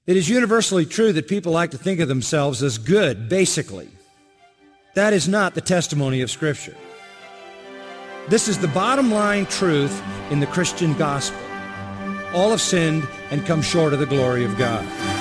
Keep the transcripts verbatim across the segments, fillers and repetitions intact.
It is universally true that people like to think of themselves as good, basically. That is not the testimony of Scripture. This is the bottom line truth in the Christian gospel. All have sinned and come short of the glory of God.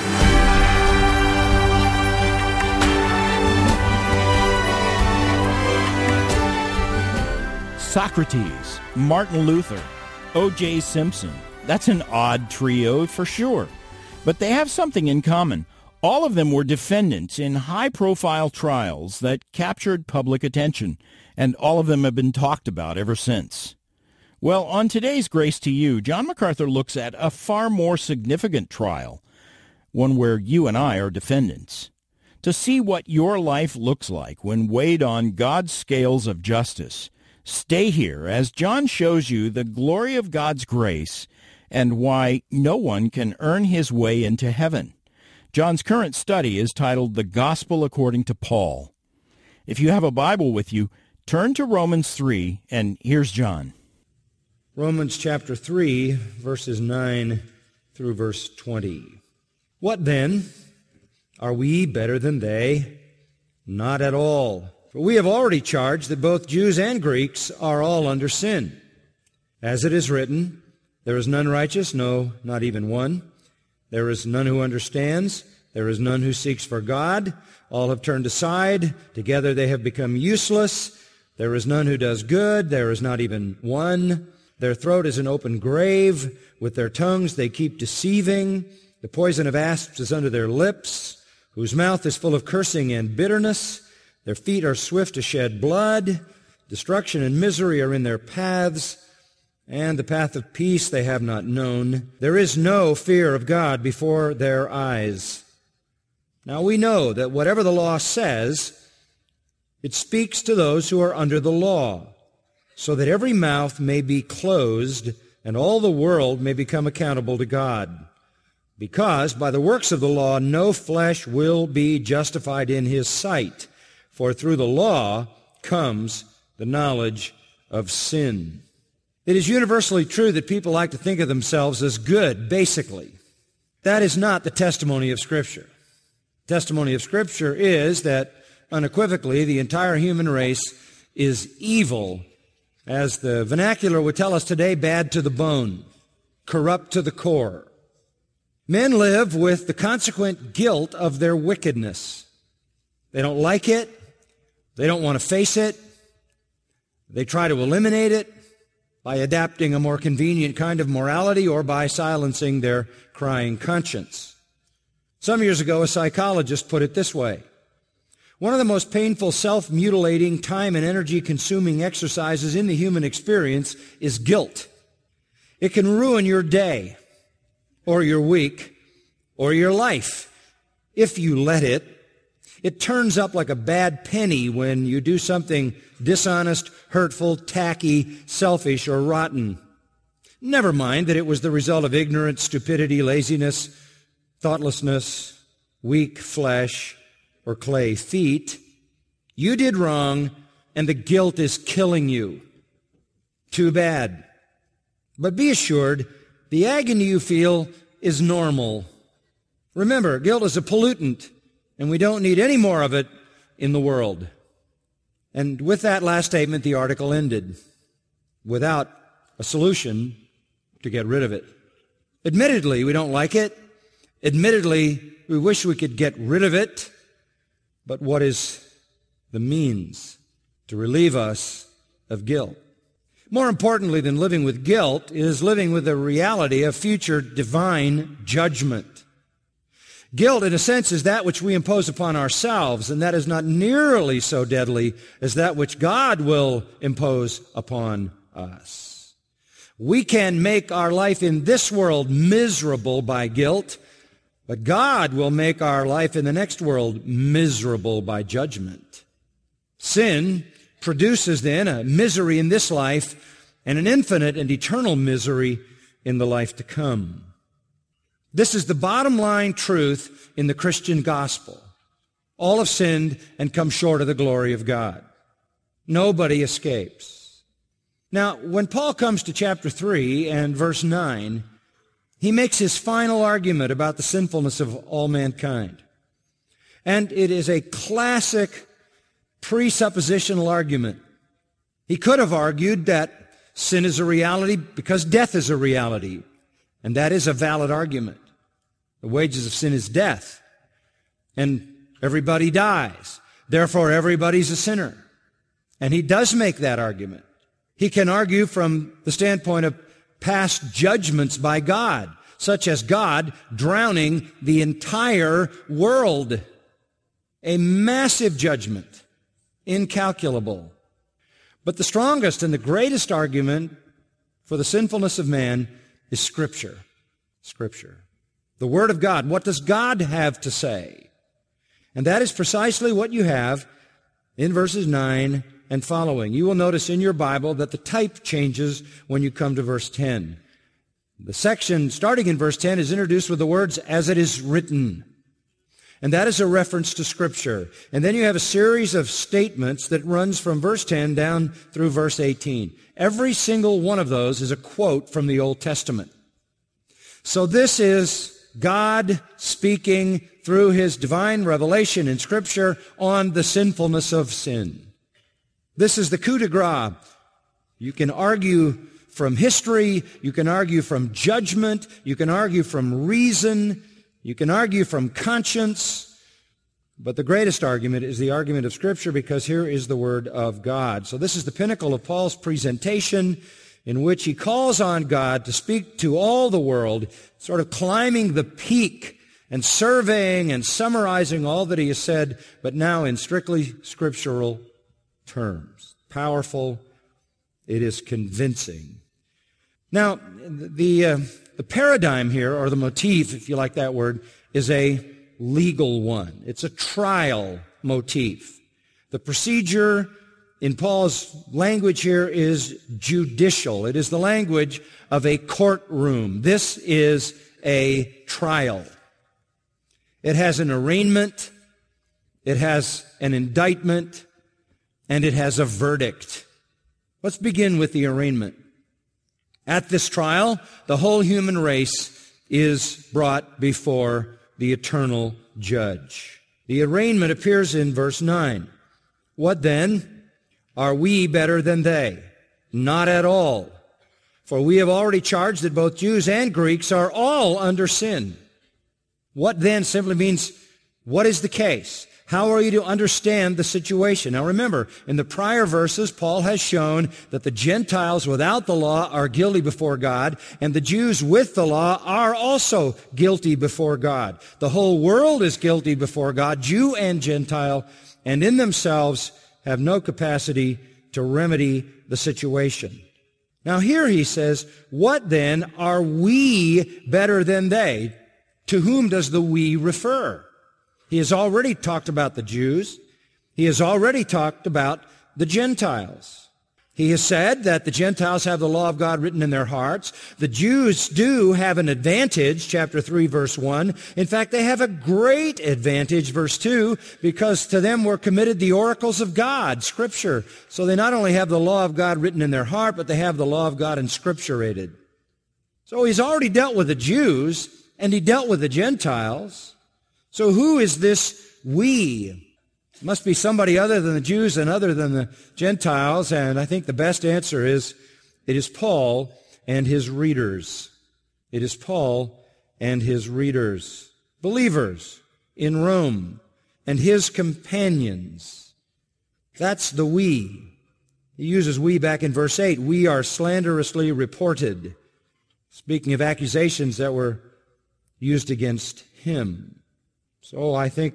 Socrates, Martin Luther, O J Simpson. That's an odd trio for sure. But they have something in common. All of them were defendants in high-profile trials that captured public attention, and all of them have been talked about ever since. Well, on today's Grace to You, John MacArthur looks at a far more significant trial, one where you and I are defendants. To see what your life looks like when weighed on God's scales of justice, stay here as John shows you the glory of God's grace and why no one can earn his way into heaven. John's current study is titled The Gospel According to Paul. If you have a Bible with you, turn to Romans three, and here's John. Romans chapter three, verses nine through verse twenty. What then? Are we better than they? Not at all. For we have already charged that both Jews and Greeks are all under sin. As it is written, there is none righteous, no, not even one. There is none who understands. There is none who seeks for God. All have turned aside. Together they have become useless. There is none who does good. There is not even one. Their throat is an open grave. With their tongues they keep deceiving. The poison of asps is under their lips, whose mouth is full of cursing and bitterness. Their feet are swift to shed blood. Destruction and misery are in their paths, and the path of peace they have not known. There is no fear of God before their eyes. Now we know that whatever the law says, it speaks to those who are under the law, so that every mouth may be closed and all the world may become accountable to God. Because by the works of the law no flesh will be justified in his sight, for through the law comes the knowledge of sin. It is universally true that people like to think of themselves as good, basically. That is not the testimony of Scripture. The testimony of Scripture is that, unequivocally, the entire human race is evil, as the vernacular would tell us today, bad to the bone, corrupt to the core. Men live with the consequent guilt of their wickedness. They don't like it. They don't want to face it. They try to eliminate it by adapting a more convenient kind of morality or by silencing their crying conscience. Some years ago, a psychologist put it this way: one of the most painful, self-mutilating, time and energy-consuming exercises in the human experience is guilt. It can ruin your day, or your week, or your life, if you let it. It turns up like a bad penny when you do something dishonest, hurtful, tacky, selfish, or rotten. Never mind that it was the result of ignorance, stupidity, laziness, thoughtlessness, weak flesh, or clay feet. You did wrong, and the guilt is killing you. Too bad. But be assured, the agony you feel is normal. Remember, guilt is a pollutant, and we don't need any more of it in the world. And with that last statement, the article ended, without a solution to get rid of it. Admittedly, we don't like it. Admittedly, we wish we could get rid of it. But what is the means to relieve us of guilt? More importantly than living with guilt is living with the reality of future divine judgment. Guilt, in a sense, is that which we impose upon ourselves, and that is not nearly so deadly as that which God will impose upon us. We can make our life in this world miserable by guilt, but God will make our life in the next world miserable by judgment. Sin produces then a misery in this life and an infinite and eternal misery in the life to come. This is the bottom line truth in the Christian gospel. All have sinned and come short of the glory of God. Nobody escapes. Now, when Paul comes to chapter three and verse nine, He makes his final argument about the sinfulness of all mankind. And it is a classic presuppositional argument. He could have argued that sin is a reality because death is a reality. And that is a valid argument. The wages of sin is death. And everybody dies. Therefore, everybody's a sinner. And he does make that argument. He can argue from the standpoint of past judgments by God, such as God drowning the entire world. A massive judgment, incalculable. But the strongest and the greatest argument for the sinfulness of man is Scripture. Scripture. The Word of God. What does God have to say? And that is precisely what you have in verses nine and following. You will notice in your Bible that the type changes when you come to verse ten. The section starting in verse ten is introduced with the words, "as it is written." And that is a reference to Scripture. And then you have a series of statements that runs from verse ten down through verse eighteen. Every single one of those is a quote from the Old Testament. So this is God speaking through His divine revelation in Scripture on the sinfulness of sin. This is the coup de grace. You can argue from history, you can argue from judgment, you can argue from reason, you can argue from conscience, but the greatest argument is the argument of Scripture, because here is the Word of God. So this is the pinnacle of Paul's presentation, in which he calls on God to speak to all the world, sort of climbing the peak and surveying and summarizing all that he has said, but now in strictly scriptural terms. Powerful. It is convincing. Now, the, uh, the paradigm here, or the motif, if you like that word, is a legal one. It's a trial motif. The procedure in Paul's language here is judicial. It is the language of a courtroom. This is a trial. It has an arraignment, it has an indictment, and it has a verdict. Let's begin with the arraignment. At this trial, the whole human race is brought before the eternal judge. The arraignment appears in verse nine. What then? Are we better than they? Not at all. For we have already charged that both Jews and Greeks are all under sin. What then simply means, what is the case? How are you to understand the situation? Now remember, in the prior verses, Paul has shown that the Gentiles without the law are guilty before God, and the Jews with the law are also guilty before God. The whole world is guilty before God, Jew and Gentile, and in themselves have no capacity to remedy the situation. Now here he says, what then are we better than they? To whom does the we refer? He has already talked about the Jews. He has already talked about the Gentiles. He has said that the Gentiles have the law of God written in their hearts. The Jews do have an advantage, chapter three, verse one. In fact, they have a great advantage, verse two, because to them were committed the oracles of God, Scripture. So they not only have the law of God written in their heart, but they have the law of God inscripturated. So he's already dealt with the Jews, and he dealt with the Gentiles. So who is this we? It must be somebody other than the Jews and other than the Gentiles, and I think the best answer is, it is Paul and his readers. It is Paul and his readers, believers in Rome, and his companions. That's the we. He uses we back in verse eight. We are slanderously reported, speaking of accusations that were used against him. So I think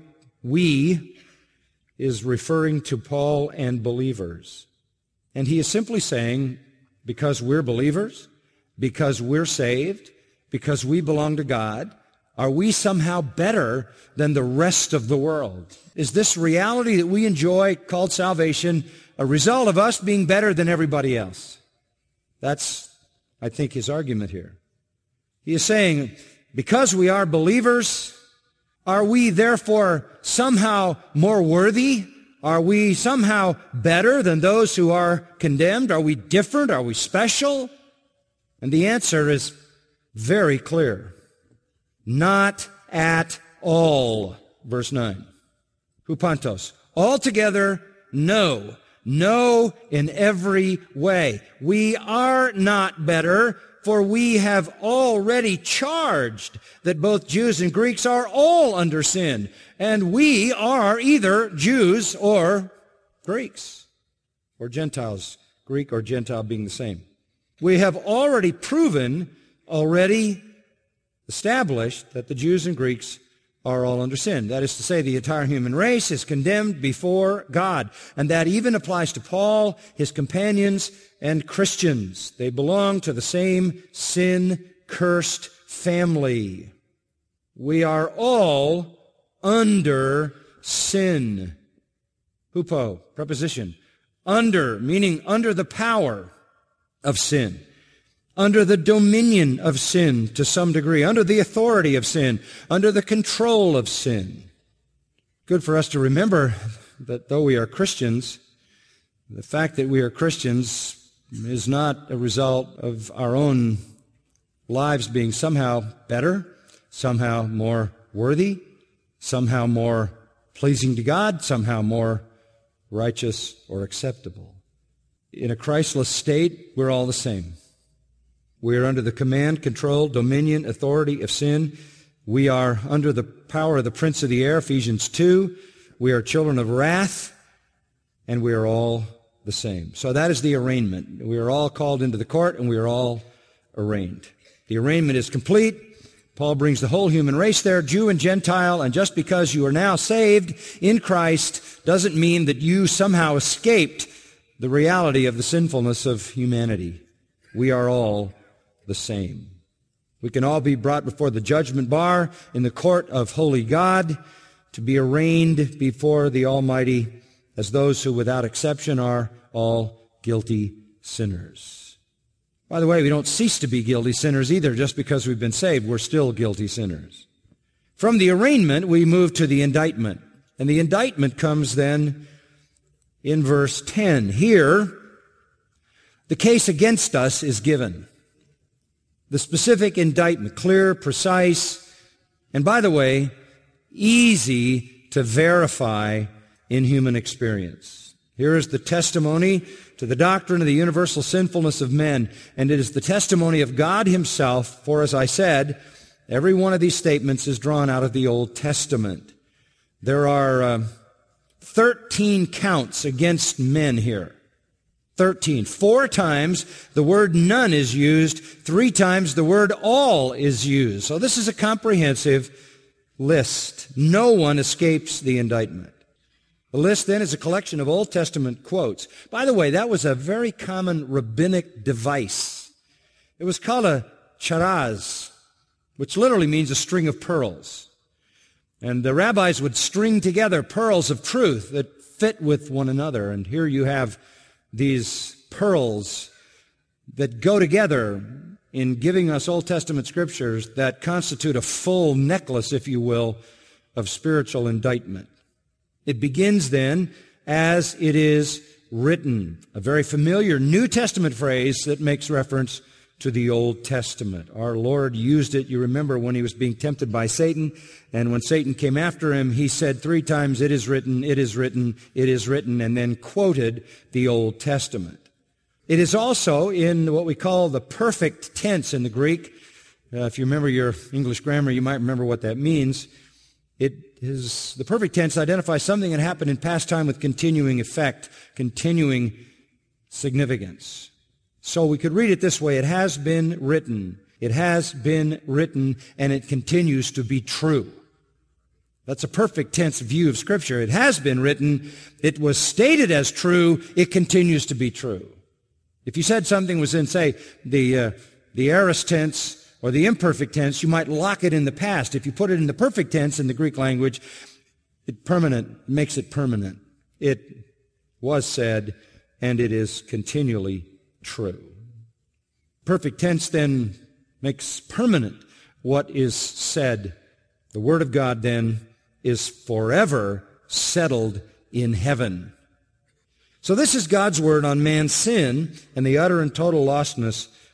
we is referring to Paul and believers. And he is simply saying, because we're believers, because we're saved, because we belong to God, are we somehow better than the rest of the world? Is this reality that we enjoy, called salvation, a result of us being better than everybody else? That's, I think, his argument here. He is saying, because we are believers, are we therefore somehow more worthy? Are we somehow better than those who are condemned? Are we different? Are we special? And the answer is Very clear. Not at all. Verse nine. Hupantos. Altogether, no. No in every way. We are not better, for we have already charged that both Jews and Greeks are all under sin, and we are either Jews or Greeks, or Gentiles, Greek or Gentile being the same. We have already proven, already established, that the Jews and Greeks are all under sin. That is to say, the entire human race is condemned before God. And that even applies to Paul, his companions, and Christians. They belong to the same sin-cursed family. We are all under sin. Hupo, preposition. Under, meaning under the power of sin. Under the dominion of sin to some degree, under the authority of sin, under the control of sin. Good for us to remember that though we are Christians, the fact that we are Christians is not a result of our own lives being somehow better, somehow more worthy, somehow more pleasing to God, somehow more righteous or acceptable. In a Christless state, we're all the same. We are under the command, control, dominion, authority of sin. We are under the power of the prince of the air, Ephesians two. We are children of wrath, and we are all the same. So that is the arraignment. We are all called into the court, and we are all arraigned. The arraignment is complete. Paul brings the whole human race there, Jew and Gentile, and just because you are now saved in Christ doesn't mean that you somehow escaped the reality of the sinfulness of humanity. We are all the same. We can all be brought before the judgment bar in the court of holy God to be arraigned before the Almighty as those who without exception are all guilty sinners. By the way, we don't cease to be guilty sinners either just because we've been saved. We're still guilty sinners. From the arraignment, we move to the indictment. And the indictment comes then in verse ten. Here, the case against us is given. The specific indictment, clear, precise, and by the way, easy to verify in human experience. Here is the testimony to the doctrine of the universal sinfulness of men, and it is the testimony of God himself, for as I said, every one of these statements is drawn out of the Old Testament. There are uh, thirteen counts against men here. thirteen. Four times the word none is used. Three times the word all is used. So this is a comprehensive list. No one escapes the indictment. The list then is a collection of Old Testament quotes. By the way, that was a very common rabbinic device. It was called a charaz, which literally means a string of pearls. And the rabbis would string together pearls of truth that fit with one another. And here you have these pearls that go together in giving us Old Testament scriptures that constitute a full necklace, if you will, of spiritual indictment. It begins then, as it is written, a very familiar New Testament phrase that makes reference to the Old Testament. Our Lord used it, you remember, when he was being tempted by Satan, and when Satan came after him, he said three times, "It is written, it is written, it is written," and then quoted the Old Testament. It is also in what we call the perfect tense in the Greek. Uh, if you remember your English grammar, you might remember what that means. It is, the perfect tense identifies something that happened in past time with continuing effect, continuing significance. So we could read it this way: it has been written, it has been written, and it continues to be true. That's a perfect tense view of Scripture. It has been written, it was stated as true, it continues to be true. If you said something was in, say, the uh, the aorist tense or the imperfect tense, you might lock it in the past. If you put it in the perfect tense in the Greek language, it permanent makes it permanent. It was said, and it is continually true. Perfect tense then makes permanent what is said. The Word of God then is forever settled in heaven. So this is God's Word on man's sin and the utter and total lostness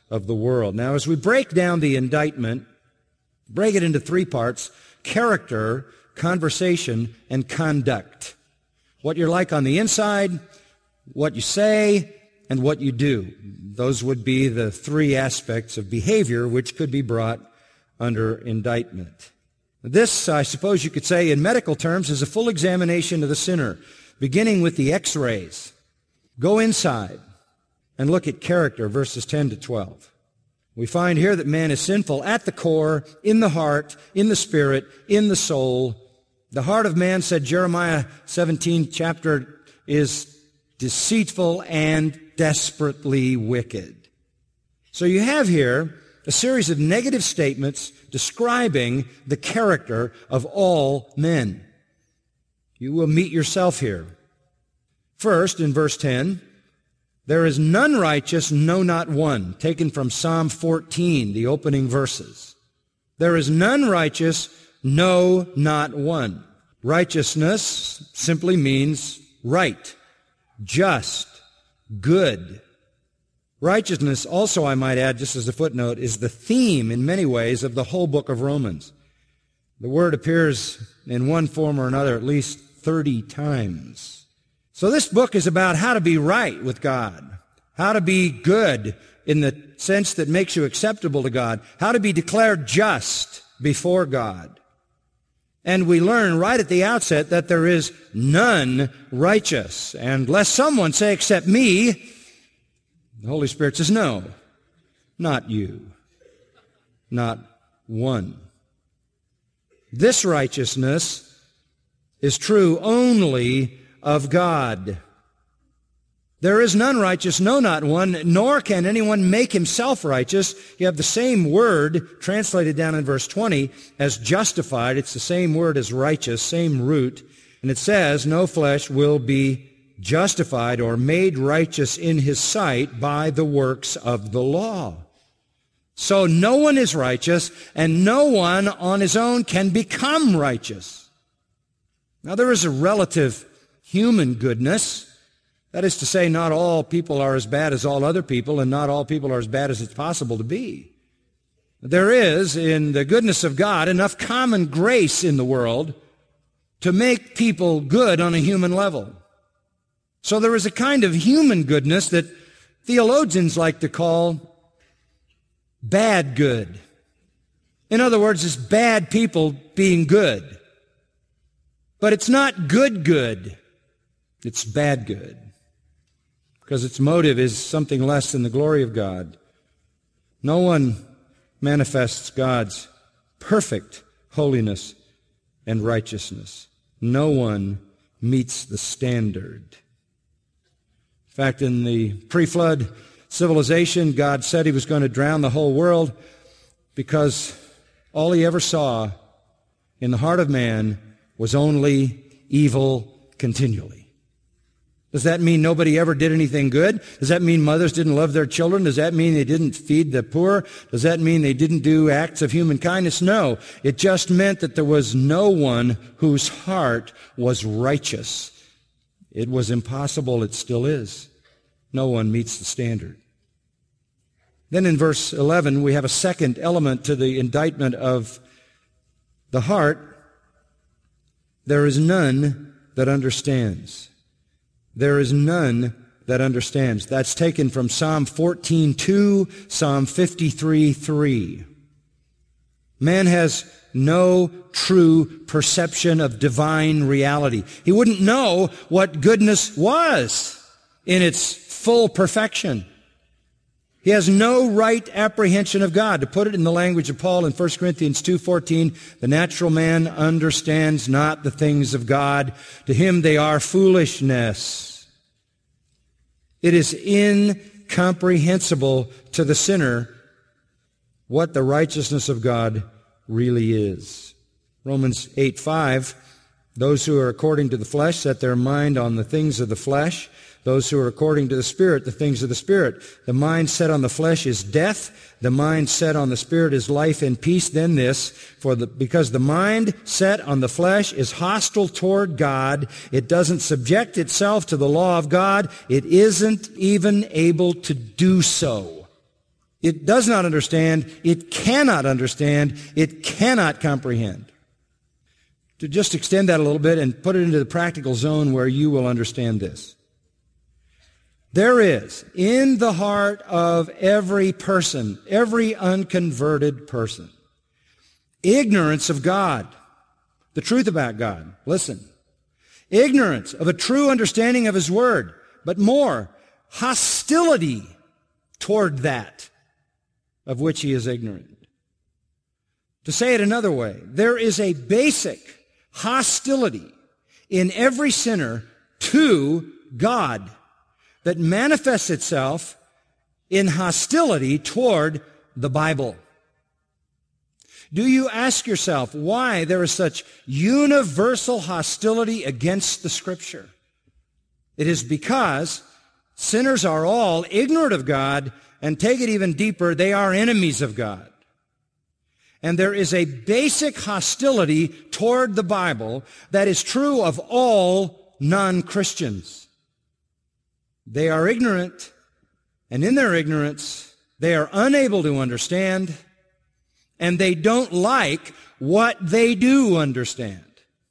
of the world. Now, as we break down the indictment, break it into three parts: character, conversation, and conduct. What you're like on the inside, what you say, and what you do. Those would be the three aspects of behavior which could be brought under indictment. This, I suppose you could say, in medical terms, is a full examination of the sinner, beginning with the x-rays. Go inside and look at character, verses ten to twelve. We find here that man is sinful at the core, in the heart, in the spirit, in the soul. The heart of man, said Jeremiah seventeen chapter, is deceitful and desperately wicked. So you have here a series of negative statements describing the character of all men. You will meet yourself here. First, in verse ten, there is none righteous, no, not one, taken from Psalm fourteen, the opening verses. There is none righteous, no, not one. Righteousness simply means right, just, good. Righteousness also, I might add, just as a footnote, is the theme in many ways of the whole book of Romans. The word appears in one form or another at least thirty times. So this book is about how to be right with God, how to be good in the sense that makes you acceptable to God, how to be declared just before God. And we learn right at the outset that there is none righteous. And lest someone say, except me, the Holy Spirit says, no, not you, not one. This righteousness is true only of God. There is none righteous, no, not one, nor can anyone make himself righteous. You have the same word translated down in verse twenty as justified. It's the same word as righteous, same root. And it says, no flesh will be justified or made righteous in his sight by the works of the law. So no one is righteous, and no one on his own can become righteous. Now there is a relative human goodness. That is to say, not all people are as bad as all other people, and not all people are as bad as it's possible to be. There is, in the goodness of God, enough common grace in the world to make people good on a human level. So there is a kind of human goodness that theologians like to call bad good. In other words, it's bad people being good. But it's not good good. It's bad good. Because its motive is something less than the glory of God. No one manifests God's perfect holiness and righteousness. No one meets the standard. In fact, in the pre-flood civilization, God said he was going to drown the whole world because all he ever saw in the heart of man was only evil continually. Does that mean nobody ever did anything good? Does that mean mothers didn't love their children? Does that mean they didn't feed the poor? Does that mean they didn't do acts of human kindness? No. It just meant that there was no one whose heart was righteous. It was impossible. It still is. No one meets the standard. Then in verse eleven, we have a second element to the indictment of the heart. There is none that understands. There is none that understands. That's taken from Psalm fourteen two, Psalm fifty-three three. Man has no true perception of divine reality. He wouldn't know what goodness was in its full perfection. He has no right apprehension of God. To put it in the language of Paul in First Corinthians two fourteen, the natural man understands not the things of God. To him they are foolishness. It is incomprehensible to the sinner what the righteousness of God really is. Romans eight five, those who are according to the flesh set their mind on the things of the flesh. Those who are according to the Spirit, the things of the Spirit. The mind set on the flesh is death. The mind set on the Spirit is life and peace. Then this, for the, because the mind set on the flesh is hostile toward God. It doesn't subject itself to the law of God. It isn't even able to do so. It does not understand. It cannot understand. It cannot comprehend. To just extend that a little bit and put it into the practical zone where you will understand this. There is, in the heart of every person, every unconverted person, ignorance of God, the truth about God. Listen. Ignorance of a true understanding of His Word, but more, hostility toward that of which he is ignorant. To say it another way, there is a basic hostility in every sinner to God that manifests itself in hostility toward the Bible. Do you ask yourself why there is such universal hostility against the Scripture? It is because sinners are all ignorant of God, and take it even deeper, they are enemies of God. And there is a basic hostility toward the Bible that is true of all non-Christians. They are ignorant, and in their ignorance, they are unable to understand, and they don't like what they do understand.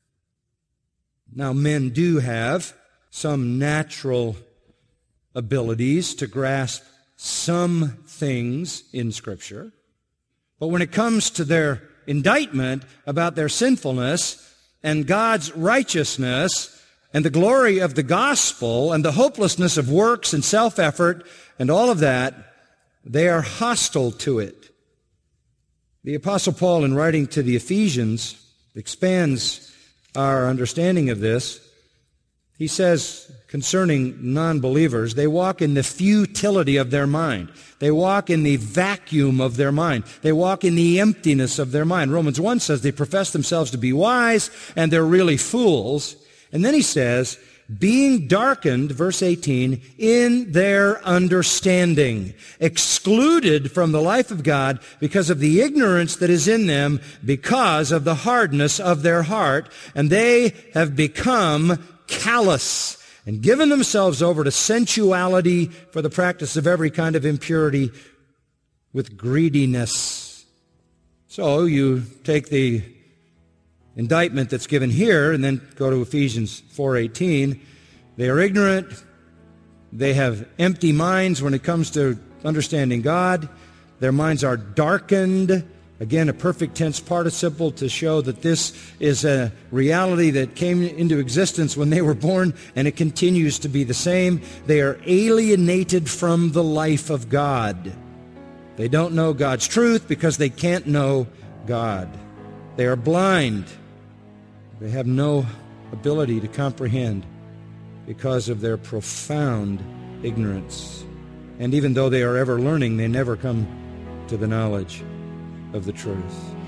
Now, men do have some natural abilities to grasp some things in Scripture, but when it comes to their indictment about their sinfulness and God's righteousness and the glory of the gospel and the hopelessness of works and self-effort and all of that, they are hostile to it. The Apostle Paul, in writing to the Ephesians, expands our understanding of this. He says concerning non-believers, they walk in the futility of their mind. They walk in the vacuum of their mind. They walk in the emptiness of their mind. Romans one says they profess themselves to be wise, and they're really fools. And then he says, being darkened, verse eighteen, in their understanding, excluded from the life of God because of the ignorance that is in them, because of the hardness of their heart, and they have become callous and given themselves over to sensuality for the practice of every kind of impurity with greediness. So you take the indictment that's given here and then go to Ephesians four eighteen. They are ignorant. They have empty minds when it comes to understanding God. Their minds are darkened. Again, a perfect tense participle to show that this is a reality that came into existence when they were born, and it continues to be the same. They are alienated from the life of God. They don't know God's truth because they can't know God. They are blind. They have no ability to comprehend because of their profound ignorance. And even though they are ever learning, they never come to the knowledge of the truth.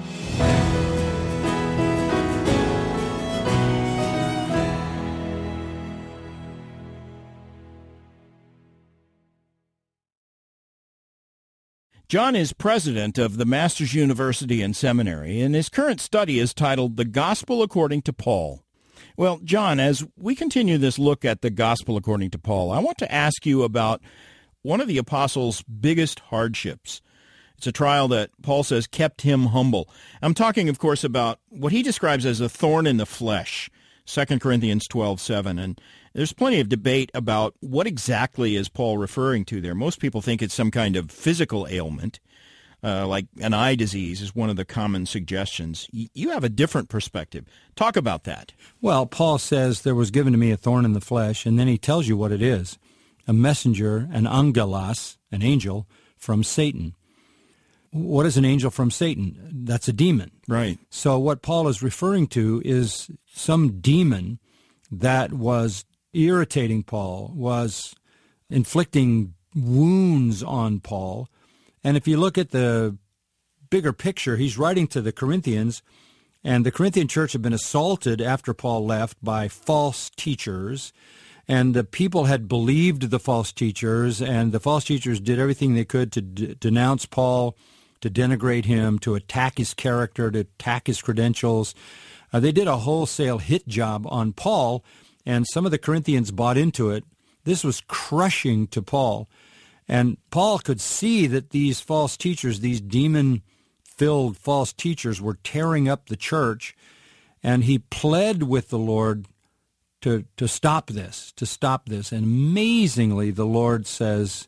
John is president of the Masters University and Seminary, and his current study is titled The Gospel According to Paul. Well, John, as we continue this look at the Gospel according to Paul, I want to ask you about one of the apostles' biggest hardships. It's a trial that Paul says kept him humble. I'm talking, of course, about what he describes as a thorn in the flesh, Second Corinthians twelve seven. And there's plenty of debate about what exactly is Paul referring to there. Most people think it's some kind of physical ailment, uh, like an eye disease is one of the common suggestions. Y- you have a different perspective. Talk about that. Well, Paul says there was given to me a thorn in the flesh, and then he tells you what it is, a messenger, an angelos, an angel, from Satan. What is an angel from Satan? That's a demon. Right. So what Paul is referring to is some demon that was irritating Paul, was inflicting wounds on Paul. And if you look at the bigger picture, he's writing to the Corinthians, and the Corinthian church had been assaulted after Paul left by false teachers. And the people had believed the false teachers, and the false teachers did everything they could to d- denounce Paul, to denigrate him, to attack his character, to attack his credentials. Uh, they did a wholesale hit job on Paul, and some of the Corinthians bought into it. This was crushing to Paul. And Paul could see that these false teachers, these demon-filled false teachers, were tearing up the church, and he pled with the Lord to, to stop this, to stop this. And amazingly, the Lord says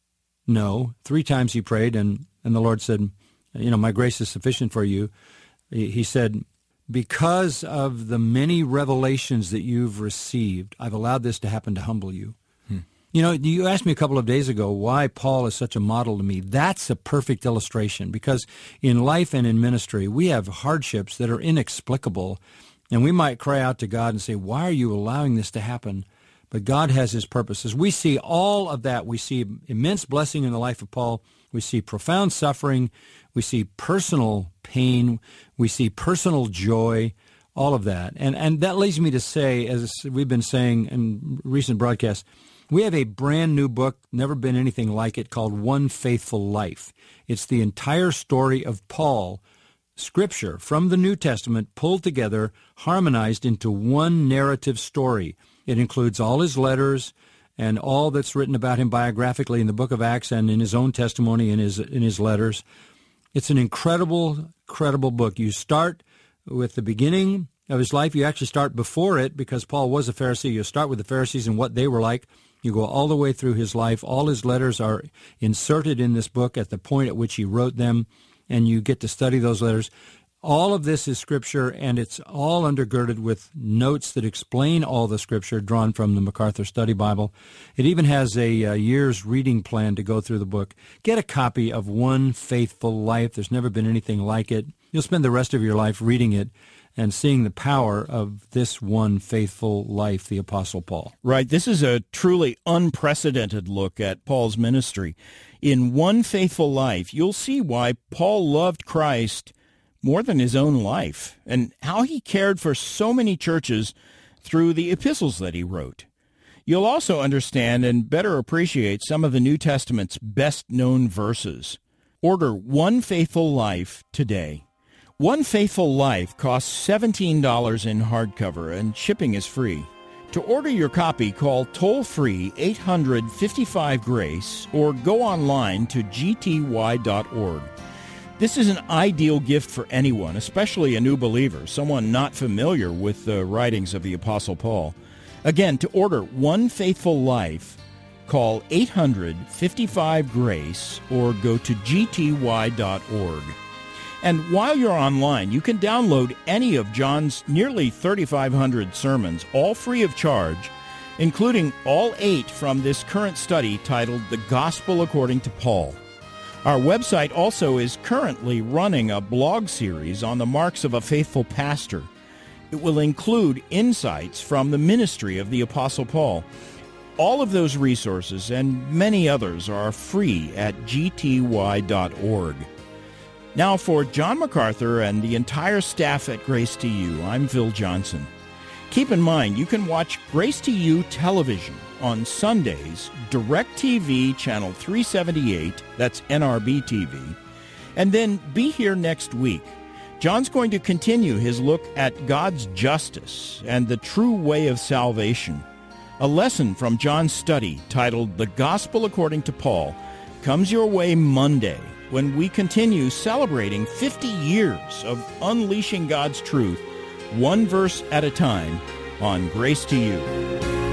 no. Three times he prayed, and, and the Lord said, you know, my grace is sufficient for you. He, he said, because of the many revelations that you've received, I've allowed this to happen to humble you. You know, you asked me a couple of days ago why Paul is such a model to me. That's a perfect illustration, because in life and in ministry, we have hardships that are inexplicable, and we might cry out to God and say, why are you allowing this to happen? But God has his purposes. We see all of that. We see immense blessing in the life of Paul. We see profound suffering. We see personal pain. We see personal joy, all of that. And, and that leads me to say, as we've been saying in recent broadcasts, we have a brand new book, never been anything like it, called One Faithful Life. It's the entire story of Paul, Scripture from the New Testament, pulled together, harmonized into one narrative story. It includes all his letters and all that's written about him biographically in the book of Acts and in his own testimony in his in his letters. It's an incredible, incredible book. You start with the beginning of his life. You actually start before it, because Paul was a Pharisee. You start with the Pharisees and what they were like. You go all the way through his life. All his letters are inserted in this book at the point at which he wrote them, and you get to study those letters. All of this is Scripture, and it's all undergirded with notes that explain all the Scripture drawn from the MacArthur Study Bible. It even has a, a year's reading plan to go through the book. Get a copy of One Faithful Life. There's never been anything like it. You'll spend the rest of your life reading it and seeing the power of this one faithful life, the Apostle Paul. Right. This is a truly unprecedented look at Paul's ministry. In One Faithful Life, you'll see why Paul loved Christ more than his own life, and how he cared for so many churches through the epistles that he wrote. You'll also understand and better appreciate some of the New Testament's best-known verses. Order One Faithful Life today. One Faithful Life costs seventeen dollars in hardcover, and shipping is free. To order your copy, call toll-free eight hundred, fifty-five, GRACE or go online to g t y dot org. This is an ideal gift for anyone, especially a new believer, someone not familiar with the writings of the Apostle Paul. Again, to order One Faithful Life, call eight hundred, fifty-five, GRACE or go to g t y dot org. And while you're online, you can download any of John's nearly thirty-five hundred sermons, all free of charge, including all eight from this current study titled The Gospel According to Paul. Our website also is currently running a blog series on the marks of a faithful pastor. It will include insights from the ministry of the Apostle Paul. All of those resources and many others are free at g t y dot org. Now, for John MacArthur and the entire staff at Grace to You, I'm Phil Johnson. Keep in mind, you can watch Grace to You television on Sundays, DirecTV Channel three seventy-eight, that's N R B T V, and then be here next week. John's going to continue his look at God's justice and the true way of salvation. A lesson from John's study titled The Gospel According to Paul comes your way Monday, when we continue celebrating fifty years of unleashing God's truth, one verse at a time, on Grace to You.